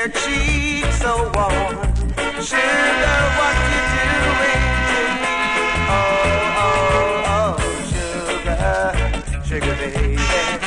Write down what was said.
your cheek so warm. Sugar, what you doing to me? Oh, oh, oh, sugar, sugar baby.